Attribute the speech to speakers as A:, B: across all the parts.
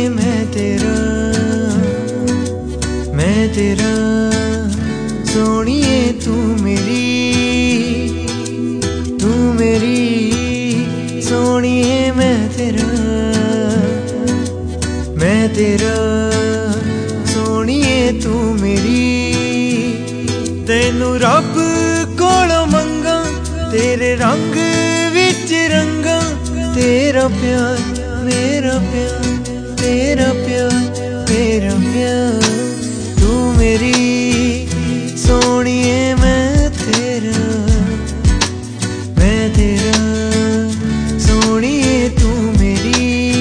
A: मैं तेरा सोनिए तू मेरी सोनिए मैं तेरा सोनिए तू मेरी। तेनू रब कोलों मंगा तेरे रंग विच रंगा, तेरा प्यार मेरा प्यार, तेरा प्यार मेरा प्यार। तू मेरी सोनिए मैं तेरा सोनिए तू मेरी।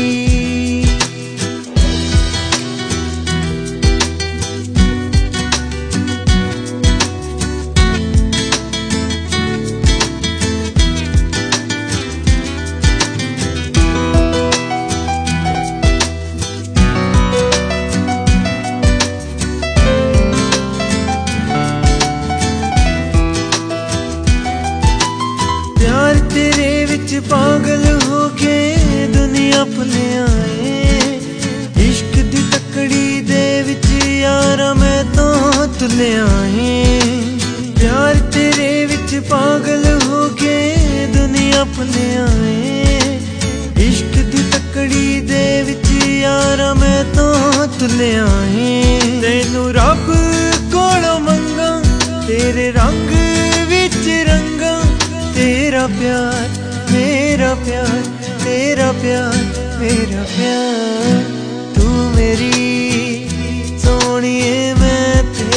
A: प्यार तेरे विच पागल हो के दुनिया भुले आए, इश्क दी तकड़ी दे विच यारा मैं तो तुले आए। प्यार तेरे विच पागल हो के दुनिया भुले आए, इश्क दी तकड़ी दे विच यारा मैं तो तुले आए। तेनू रब कोलों मंगा तेरे रंग विच रंगा, तेरा प्यार मेरा प्यार, तेरा प्यार मेरा प्यार। तू मेरी सोनिए मैं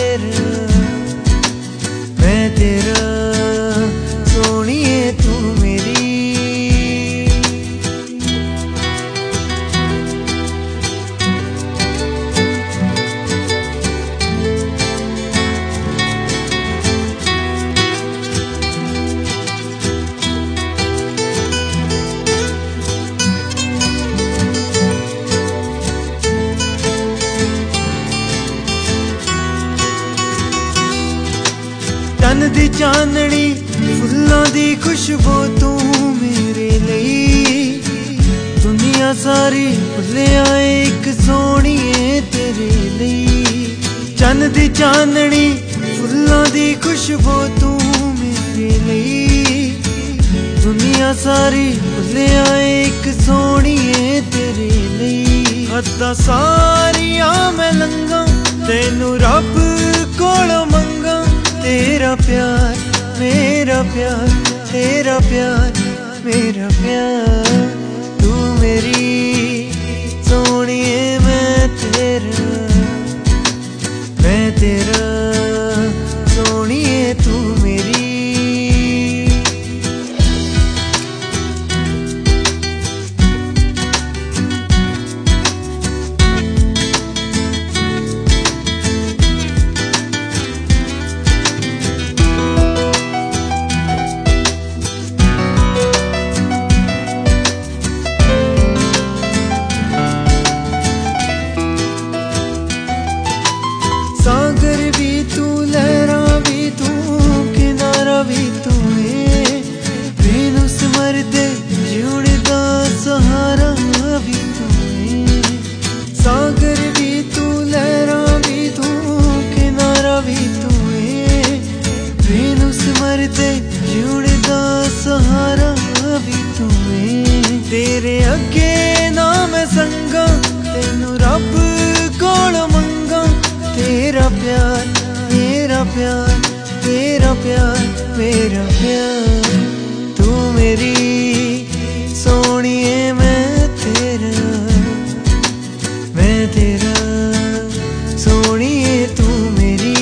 A: तेरा सोनिए तू मेरी। चन दी चांदनी फुल्लां दी खुशबू तू मेरे लिए, दुनिया सारी भुले आए एक सोनिए तेरे लिए। चन दी चांदनी फुल्लां दी खुशबू तू मेरे लिए, दुनिया सारी भुले आए एक सोनिए तेरे लिए। हद्दां सारियां मैं लंघां तेनू रब कोलों मंगा, तेरा प्यार मेरा प्यार, तेरा प्यार मेरा प्यार। तू मेरी सोनिए मैं तेरा सोनिए तू मेरी। सागर भी तू लहरा भी तू किनारा भी तू है, बिनु सिमरदे जीने दा सहारा भी तू है। सागर भी तू लहरा भी तू किनारा भी तू है, बिनु सिमरदे जीने दा सहारा भी तू है। तेरे अगे ना मैं संगा तेनू रब कोलों मंगा, तेरा प्यार मेरा प्यार, तेरा प्यार मेरा प्यार। तू मेरी सोनिए मैं तेरा सोनिए तू मेरी।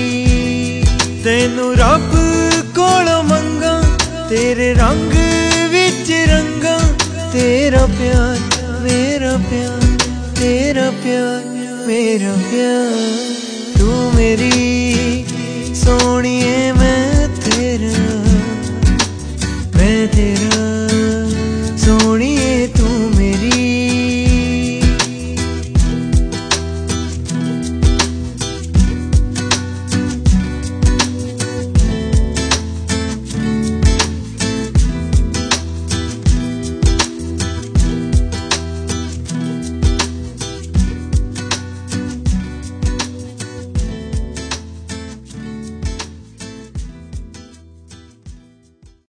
A: तेनू रब कोलों मंगा तेरे रंग विच रंगा, तेरा प्यार मेरा प्यार, तेरा प्यार मेरा प्यार। तू मेरी सोनिए मैं तेरा सोनिए